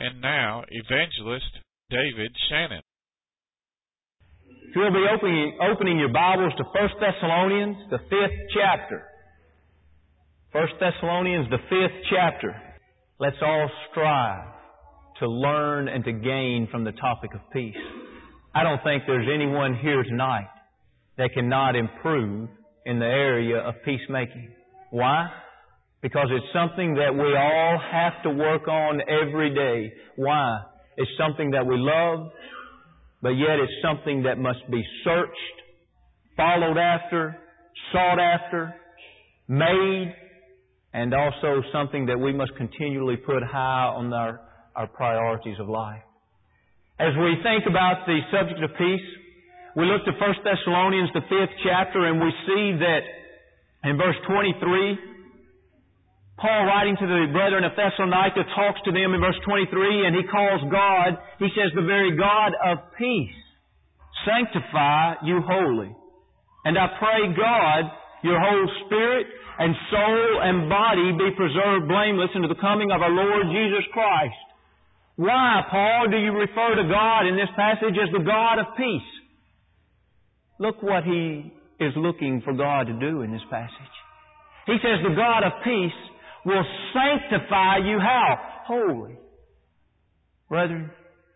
And now, Evangelist David Shannon. If you'll be opening your Bibles to 1 Thessalonians, the 5th chapter. 1 Thessalonians, the 5th chapter. Let's all strive to learn and to gain from the topic of peace. I don't think there's anyone here tonight that cannot improve in the area of peacemaking. Why? Because it's something that we all have to work on every day. Why? It's something that we love, but yet it's something that must be searched, followed after, sought after, made, and also something that we must continually put high on our priorities of life. As we think about the subject of peace, we look to 1 Thessalonians, the 5th chapter, and we see that in verse 23, Paul, writing to the brethren of Thessalonica, talks to them in verse 23, and he calls God, he says, the very God of peace, sanctify you wholly. And I pray God, your whole spirit and soul and body be preserved blameless unto the coming of our Lord Jesus Christ. Why, Paul, do you refer to God in this passage as the God of peace? Look what he is looking for God to do in this passage. He says the God of peace will sanctify you how? Holy. Brethren,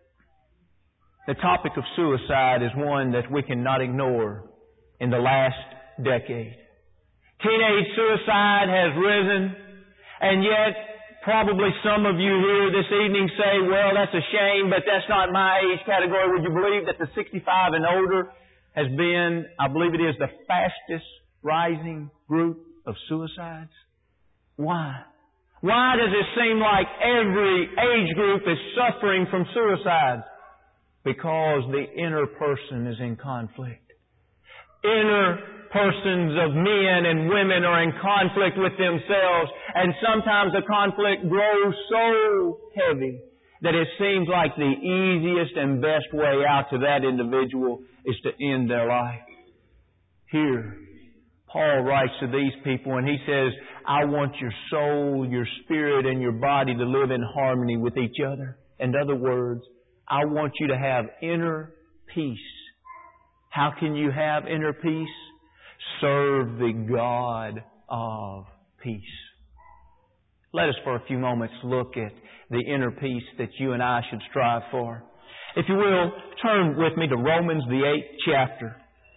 the topic of suicide is one that we cannot ignore in the last decade. Teenage suicide has risen, and yet probably some of you here this evening say, well, that's a shame, but that's not my age category. Would you believe that the 65 and older has been, I believe it is, the fastest rising group of suicides? Why? Why does it seem like every age group is suffering from suicide? Because the inner person is in conflict. Inner persons of men and women are in conflict with themselves, and sometimes the conflict grows so heavy that it seems like the easiest and best way out to that individual is to end their life. Here, Paul writes to these people and he says, I want your soul, your spirit, and your body to live in harmony with each other. In other words, I want you to have inner peace. How can you have inner peace? Serve the God of peace. Let us for a few moments look at the inner peace that you and I should strive for. If you will, turn with me to Romans, the 8th chapter.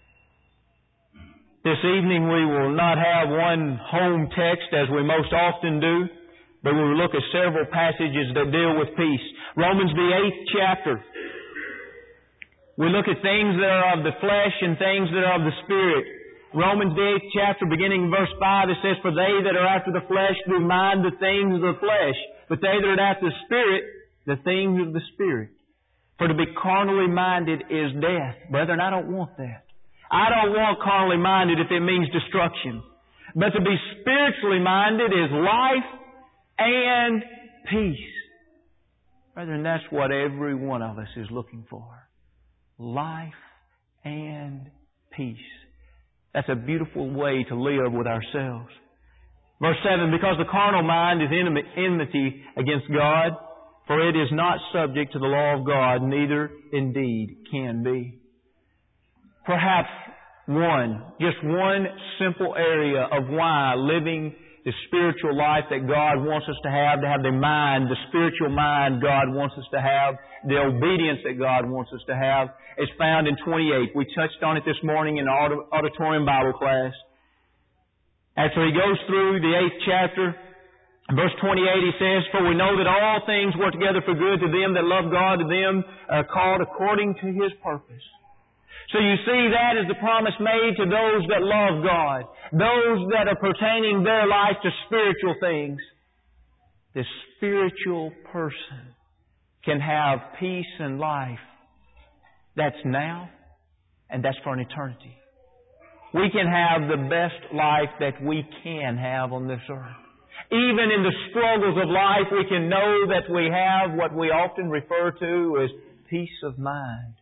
This evening we will not have one home text as we most often do, but we will look at several passages that deal with peace. Romans, the 8th chapter. We look at things that are of the flesh and things that are of the Spirit. Romans, the 8th chapter, beginning in verse 5, it says, For they that are after the flesh do mind the things of the flesh, but they that are after the Spirit, the things of the Spirit. For to be carnally minded is death. Brethren, I don't want that. I don't want carnally minded if it means destruction. But to be spiritually minded is life and peace. Brethren, that's what every one of us is looking for. Life and peace. That's a beautiful way to live with ourselves. Verse 7, Because the carnal mind is enmity against God, for it is not subject to the law of God, neither indeed can be. Perhaps just one simple area of why living the spiritual life that God wants us to have the mind, the spiritual mind God wants us to have, the obedience that God wants us to have, is found in 28. We touched on it this morning in our auditorium Bible class. After he goes through the 8th chapter, in verse 28 he says, For we know that all things work together for good to them that love God, to them are called according to His purpose. So you see, that is the promise made to those that love God, those that are pertaining their life to spiritual things. The spiritual person can have peace and life. That's now, and that's for an eternity. We can have the best life that we can have on this earth. Even in the struggles of life, we can know that we have what we often refer to as peace of mind.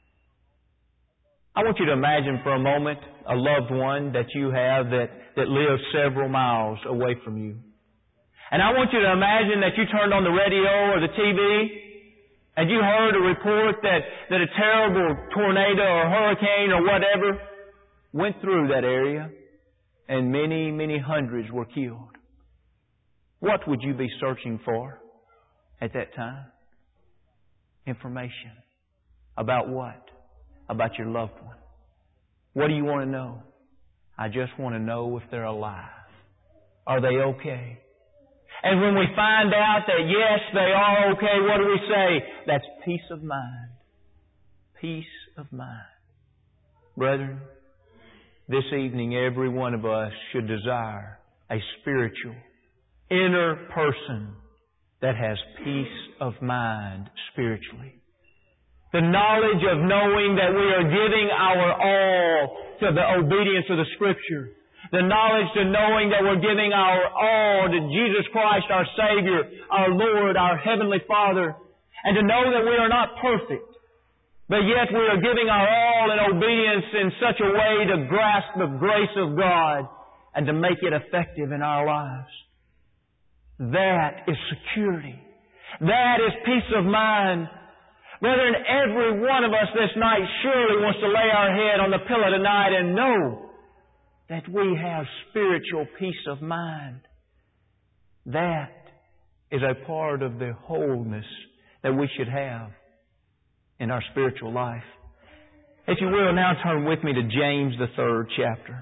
I want you to imagine for a moment a loved one that you have that lives several miles away from you. And I want you to imagine that you turned on the radio or the TV and you heard a report that a terrible tornado or hurricane or whatever went through that area and many, many hundreds were killed. What would you be searching for at that time? Information. About what? About your loved one. What do you want to know? I just want to know if they're alive. Are they okay? And when we find out that yes, they are okay, what do we say? That's peace of mind. Peace of mind. Brethren, this evening every one of us should desire a spiritual, inner person that has peace of mind spiritually. The knowledge of knowing that we are giving our all to the obedience of the Scripture. The knowledge to knowing that we're giving our all to Jesus Christ, our Savior, our Lord, our Heavenly Father. And to know that we are not perfect, but yet we are giving our all in obedience in such a way to grasp the grace of God and to make it effective in our lives. That is security. That is peace of mind. Brethren, every one of us this night surely wants to lay our head on the pillow tonight and know that we have spiritual peace of mind. That is a part of the wholeness that we should have in our spiritual life. If you will, now turn with me to James, the 3rd chapter.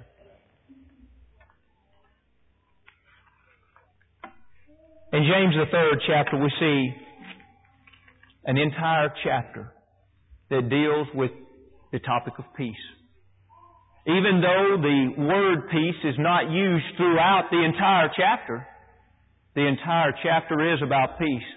In James, the 3rd chapter, we see an entire chapter that deals with the topic of peace. Even though the word peace is not used throughout the entire chapter is about peace.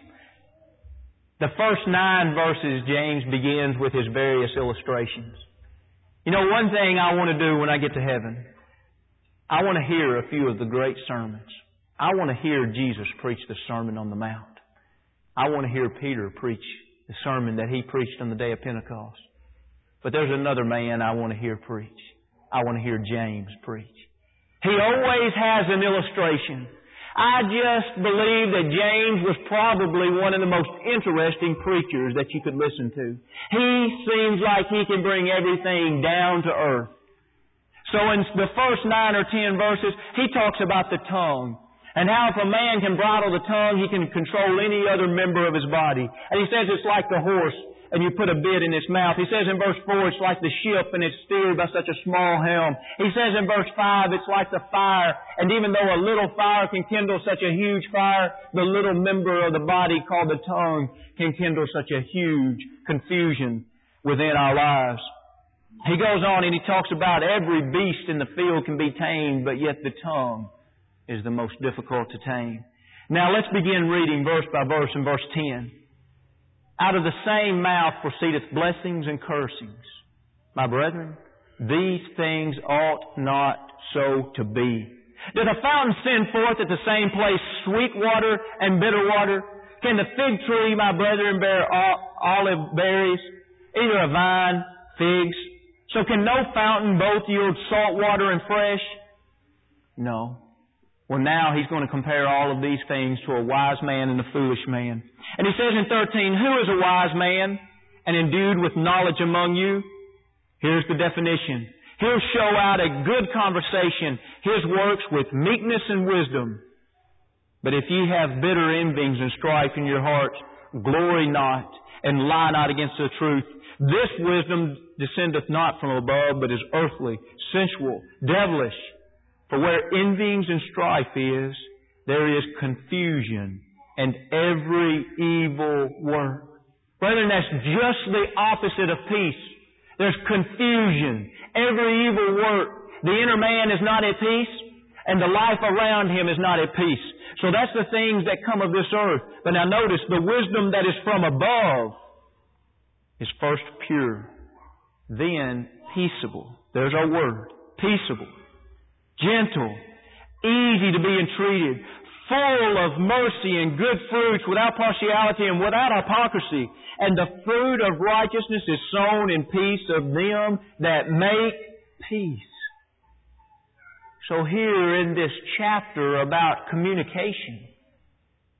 The first 9 verses, James begins with his various illustrations. You know, one thing I want to do when I get to heaven, I want to hear a few of the great sermons. I want to hear Jesus preach the Sermon on the Mount. I want to hear Peter preach the sermon that he preached on the day of Pentecost. But there's another man I want to hear preach. I want to hear James preach. He always has an illustration. I just believe that James was probably one of the most interesting preachers that you could listen to. He seems like he can bring everything down to earth. So in the first 9 or 10 verses, he talks about the tongue. And how if a man can bridle the tongue, he can control any other member of his body. And he says it's like the horse, and you put a bit in its mouth. He says in verse 4, it's like the ship, and it's steered by such a small helm. He says in verse 5, it's like the fire. And even though a little fire can kindle such a huge fire, the little member of the body called the tongue can kindle such a huge confusion within our lives. He goes on and he talks about every beast in the field can be tamed, but yet the tongue is the most difficult to tame. Now let's begin reading verse by verse in verse 10. Out of the same mouth proceedeth blessings and cursings. My brethren, these things ought not so to be. Does a fountain send forth at the same place sweet water and bitter water? Can the fig tree, my brethren, bear olive berries? Either a vine, figs? So can no fountain both yield salt water and fresh? No. Well, now he's going to compare all of these things to a wise man and a foolish man. And he says in 13, who is a wise man and endued with knowledge among you? Here's the definition. He'll show out a good conversation, his works with meekness and wisdom. But if ye have bitter envyings and strife in your hearts, glory not and lie not against the truth. This wisdom descendeth not from above, but is earthly, sensual, devilish. For where envyings and strife is, there is confusion and every evil work. Brethren, that's just the opposite of peace. There's confusion, every evil work. The inner man is not at peace, and the life around him is not at peace. So that's the things that come of this earth. But now notice, the wisdom that is from above is first pure, then peaceable. There's our word, peaceable. Gentle, easy to be entreated, full of mercy and good fruits, without partiality and without hypocrisy. And the fruit of righteousness is sown in peace of them that make peace. So here in this chapter about communication,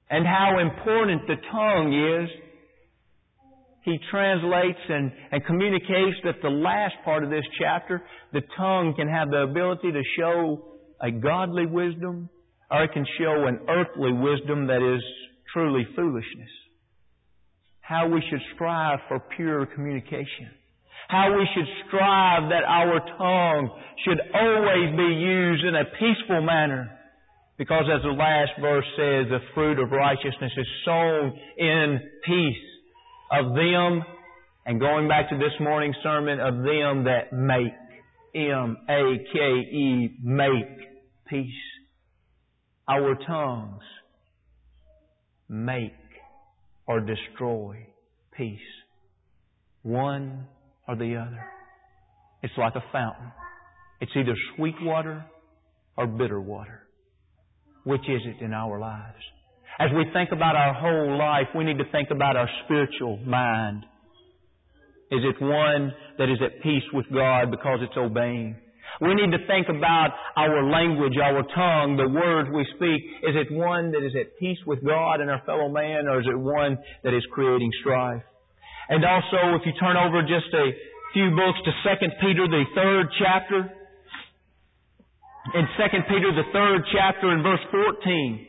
and how important the tongue is, he translates and communicates that the last part of this chapter, the tongue can have the ability to show a godly wisdom, or it can show an earthly wisdom that is truly foolishness. How we should strive for pure communication. How we should strive that our tongue should always be used in a peaceful manner. Because as the last verse says, the fruit of righteousness is sown in peace of them, and going back to this morning's sermon, of them that make, M-A-K-E, make peace. Our tongues make or destroy peace. One or the other. It's like a fountain. It's either sweet water or bitter water. Which is it in our lives? As we think about our whole life, we need to think about our spiritual mind. Is it one that is at peace with God because it's obeying? We need to think about our language, our tongue, the words we speak. Is it one that is at peace with God and our fellow man, or is it one that is creating strife? And also, if you turn over just a few books to 2 Peter, the 3rd chapter. In 2 Peter, the 3rd chapter, in verse 14,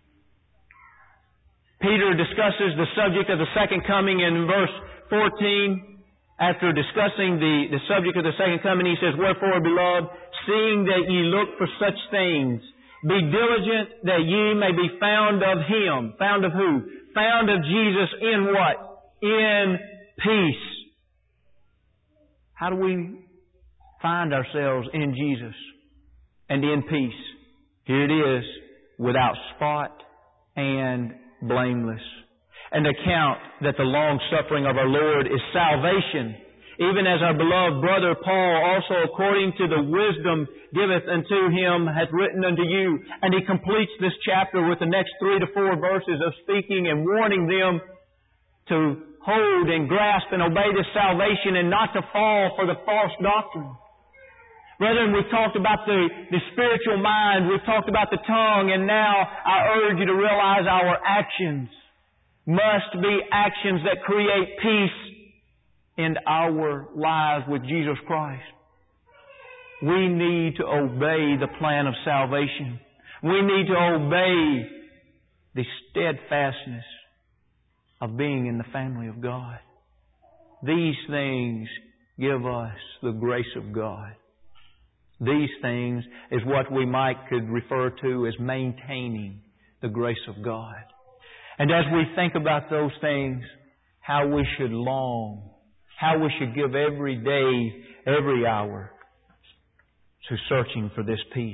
Peter discusses the subject of the second coming. In verse 14, after discussing the subject of the second coming, he says, "Wherefore, beloved, seeing that ye look for such things, be diligent that ye may be found of Him." Found of who? Found of Jesus in what? In peace. How do we find ourselves in Jesus and in peace? Here it is, without spot and blameless. And account that the long-suffering of our Lord is salvation, even as our beloved brother Paul also according to the wisdom giveth unto him hath written unto you. And he completes this chapter with the next 3 to 4 verses of speaking and warning them to hold and grasp and obey this salvation and not to fall for the false doctrine. Brethren, we've talked about the spiritual mind, we've talked about the tongue, and now I urge you to realize our actions must be actions that create peace in our lives with Jesus Christ. We need to obey the plan of salvation. We need to obey the steadfastness of being in the family of God. These things give us the grace of God. These things is what we could refer to as maintaining the grace of God. And as we think about those things, how we should long, how we should give every day, every hour to searching for this peace.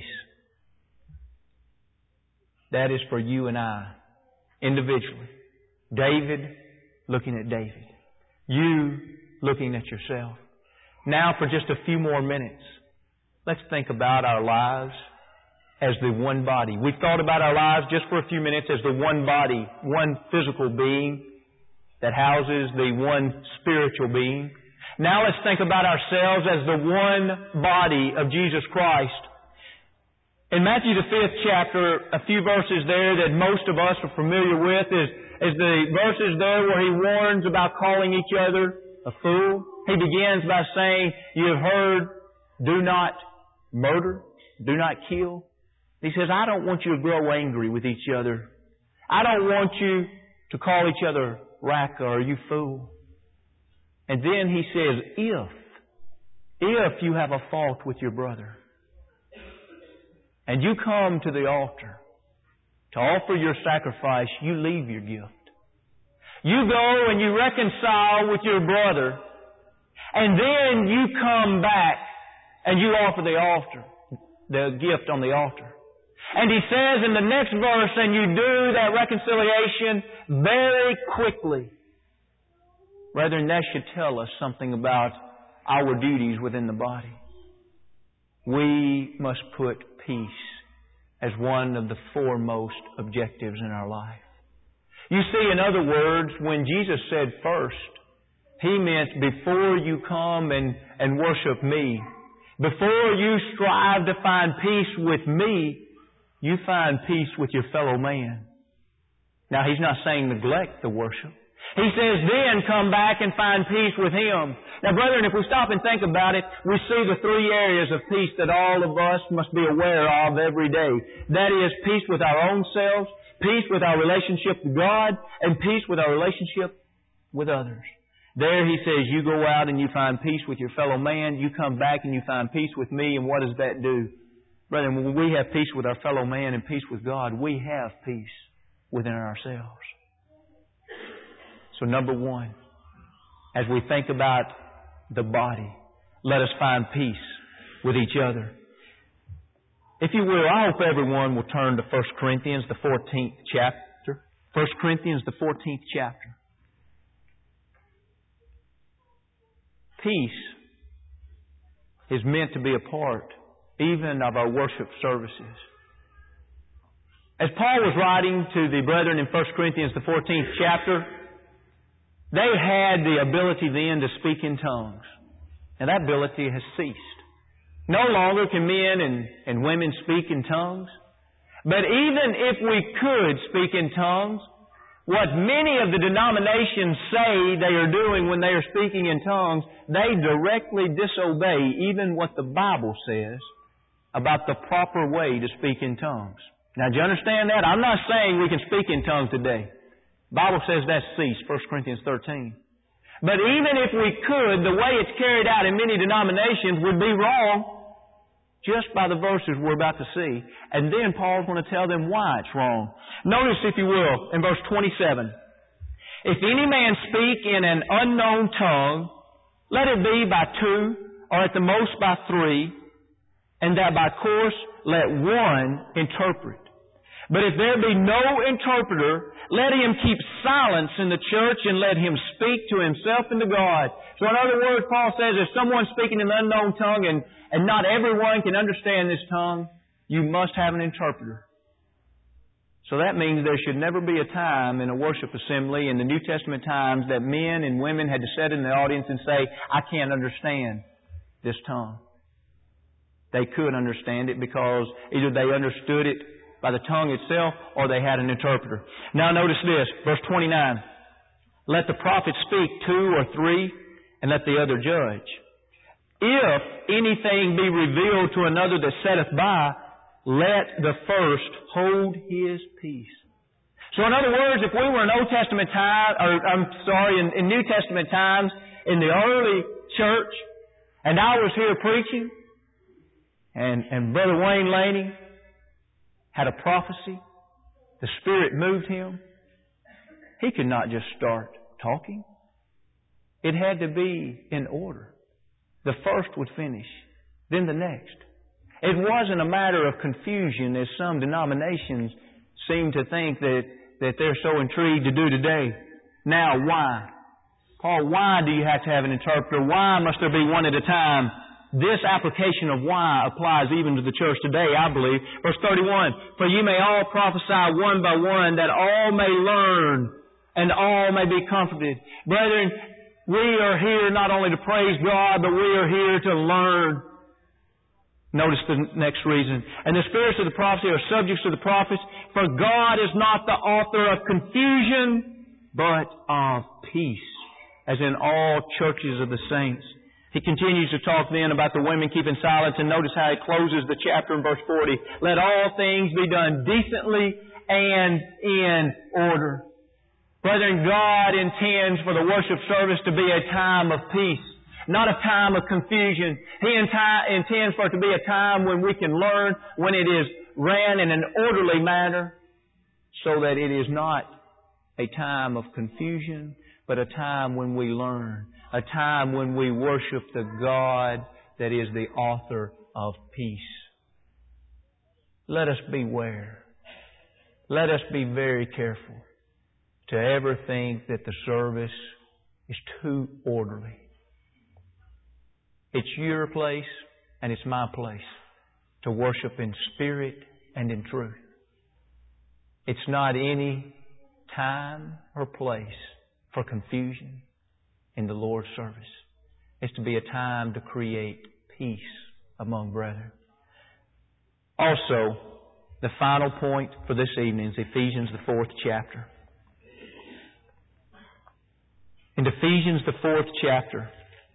That is for you and I, individually. David looking at David. You looking at yourself. Now for just a few more minutes, let's think about our lives as the one body. We've thought about our lives just for a few minutes as the one body, one physical being that houses the one spiritual being. Now let's think about ourselves as the one body of Jesus Christ. In Matthew the 5th chapter, a few verses there that most of us are familiar with is the verses there where He warns about calling each other a fool. He begins by saying, "You have heard, do not murder, do not kill." He says, I don't want you to grow angry with each other. I don't want you to call each other raka or you fool. And then He says, if you have a fault with your brother, and you come to the altar to offer your sacrifice, you leave your gift. You go and you reconcile with your brother, and then you come back and you offer the gift on the altar. And He says in the next verse, and you do that reconciliation very quickly. Brethren, that should tell us something about our duties within the body. We must put peace as one of the foremost objectives in our life. You see, in other words, when Jesus said first, He meant before you come and worship Me, before you strive to find peace with Me, you find peace with your fellow man. Now, He's not saying neglect the worship. He says, then come back and find peace with Him. Now, brethren, if we stop and think about it, we see the three areas of peace that all of us must be aware of every day. That is, peace with our own selves, peace with our relationship with God, and peace with our relationship with others. There He says, you go out and you find peace with your fellow man. You come back and you find peace with me. And what does that do? Brethren, when we have peace with our fellow man and peace with God, we have peace within ourselves. So number one, as we think about the body, let us find peace with each other. If you will, I hope everyone will turn to 1 Corinthians, the 14th chapter. 1 Corinthians, the 14th chapter. Peace is meant to be a part even of our worship services. As Paul was writing to the brethren in 1 Corinthians, the 14th chapter, they had the ability then to speak in tongues. And that ability has ceased. No longer can men and women speak in tongues. But even if we could speak in tongues, what many of the denominations say they are doing when they are speaking in tongues, they directly disobey even what the Bible says about the proper way to speak in tongues. Now, do you understand that? I'm not saying we can speak in tongues today. The Bible says that's ceased, 1 Corinthians 13. But even if we could, the way it's carried out in many denominations would be wrong just by the verses we're about to see. And then Paul's going to tell them why it's wrong. Notice, if you will, in verse 27. If any man speak in an unknown tongue, let it be by two, or at the most by three, and that by course let one interpret. But if there be no interpreter, let him keep silence in the church and let him speak to himself and to God. So in other words, Paul says, if someone's speaking in an unknown tongue and not everyone can understand this tongue, you must have an interpreter. So that means there should never be a time in a worship assembly in the New Testament times that men and women had to sit in the audience and say, I can't understand this tongue. They could understand it because either they understood it by the tongue itself, or they had an interpreter. Now notice this, verse 29. Let the prophet speak two or three, and let the other judge. If anything be revealed to another that setteth by, let the first hold his peace. So in other words, if we were in Old Testament time, in New Testament times, in the early church, and I was here preaching, and Brother Wayne Laney had a prophecy, the Spirit moved him, he could not just start talking. It had to be in order. The first would finish, then the next. It wasn't a matter of confusion as some denominations seem to think that they're so intrigued to do today. Now, why? Paul, why do you have to have an interpreter? Why must there be one at a time? This application of why applies even to the church today, I believe. Verse 31, for you may all prophesy one by one, that all may learn and all may be comforted. Brethren, we are here not only to praise God, but we are here to learn. Notice the next reason. And the spirits of the prophecy are subjects to the prophets, for God is not the author of confusion, but of peace, as in all churches of the saints. He continues to talk then about the women keeping silence, and notice how he closes the chapter in verse 40. Let all things be done decently and in order. Brethren, God intends for the worship service to be a time of peace, not a time of confusion. He intends for it to be a time when we can learn, when it is ran in an orderly manner, so that it is not a time of confusion, but a time when we learn. A time when we worship the God that is the author of peace. Let us beware. Let us be very careful to ever think that the service is too orderly. It's your place and it's my place to worship in spirit and in truth. It's not any time or place for confusion in the Lord's service. It's to be a time to create peace among brethren. Also, the final point for this evening is Ephesians, the 4th chapter. In Ephesians, the 4th chapter.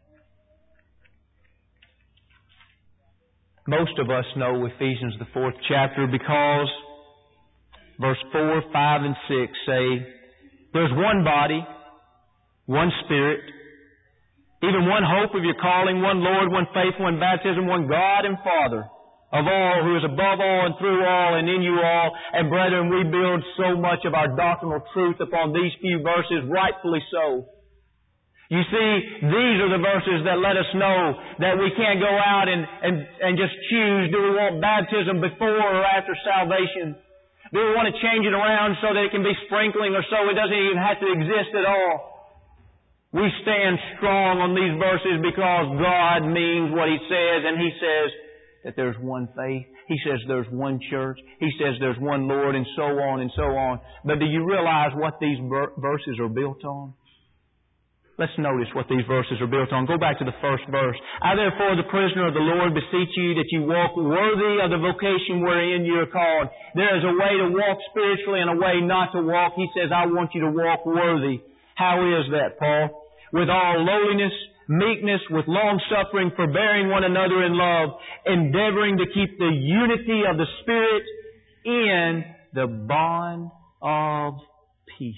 Most of us know Ephesians, the 4th chapter, because verse 4, 5, and 6 say, there's one body, one Spirit, even one hope of your calling, one Lord, one faith, one baptism, one God and Father of all, who is above all and through all and in you all. And brethren, we build so much of our doctrinal truth upon these few verses, rightfully so. You see, these are the verses that let us know that we can't go out and just choose, do we want baptism before or after salvation? Do we want to change it around so that it can be sprinkling or so it doesn't even have to exist at all? We stand strong on these verses because God means what He says, and He says that there's one faith. He says there's one church. He says there's one Lord, and so on and so on. But do you realize what these verses are built on? Let's notice what these verses are built on. Go back to the first verse. I therefore, the prisoner of the Lord, beseech you that you walk worthy of the vocation wherein you are called. There is a way to walk spiritually and a way not to walk. He says, I want you to walk worthy. How is that, Paul? With all lowliness, meekness, with long-suffering, forbearing one another in love, endeavoring to keep the unity of the Spirit in the bond of peace.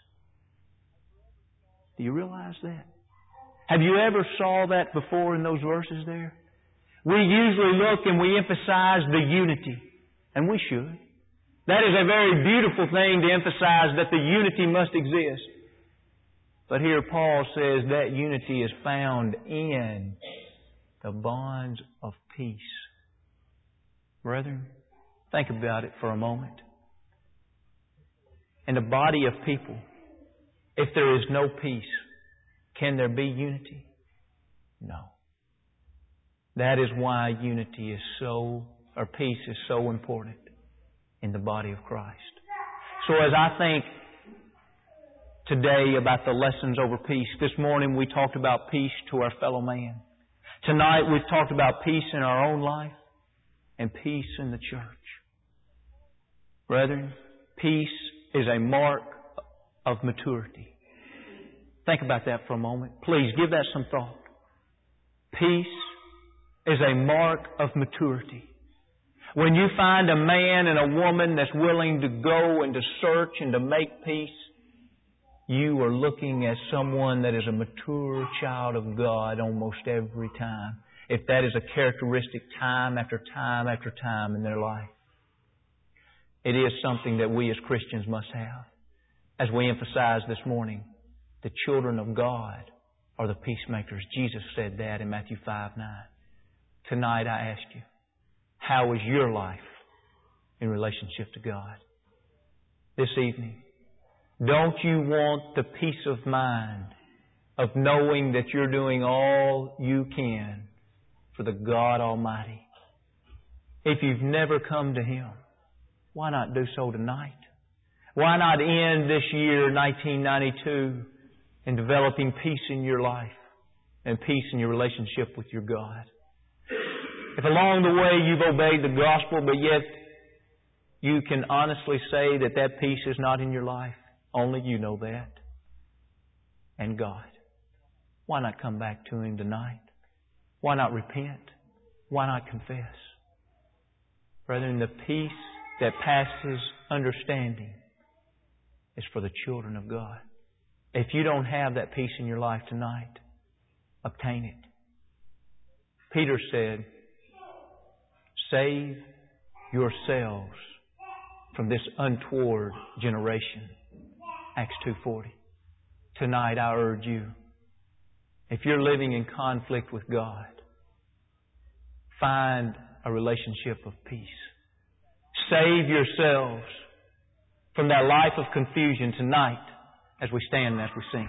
Do you realize that? Have you ever saw that before in those verses there? We usually look and we emphasize the unity, and we should. That is a very beautiful thing to emphasize, that the unity must exist. But here Paul says that unity is found in the bonds of peace. Brethren, think about it for a moment. In a body of people, if there is no peace, can there be unity? No. That is why unity is peace is so important in the body of Christ. So as I think today about the lessons over peace. This morning we talked about peace to our fellow man. Tonight we've talked about peace in our own life and peace in the church. Brethren, peace is a mark of maturity. Think about that for a moment. Please give that some thought. Peace is a mark of maturity. When you find a man and a woman that's willing to go and to search and to make peace, you are looking at someone that is a mature child of God almost every time. If that is a characteristic time after time after time in their life. It is something that we as Christians must have. As we emphasized this morning, the children of God are the peacemakers. Jesus said that in Matthew 5:9. Tonight I ask you, how is your life in relationship to God? This evening, don't you want the peace of mind of knowing that you're doing all you can for the God Almighty? If you've never come to Him, why not do so tonight? Why not end this year, 1992, in developing peace in your life and peace in your relationship with your God? If along the way you've obeyed the gospel, but yet you can honestly say that that peace is not in your life, only you know that. And God. Why not come back to Him tonight? Why not repent? Why not confess? Brethren, the peace that passes understanding is for the children of God. If you don't have that peace in your life tonight, obtain it. Peter said, save yourselves from this untoward generation. Acts 2:40. Tonight I urge you, if you're living in conflict with God, find a relationship of peace. Save yourselves from that life of confusion tonight as we stand and as we sing.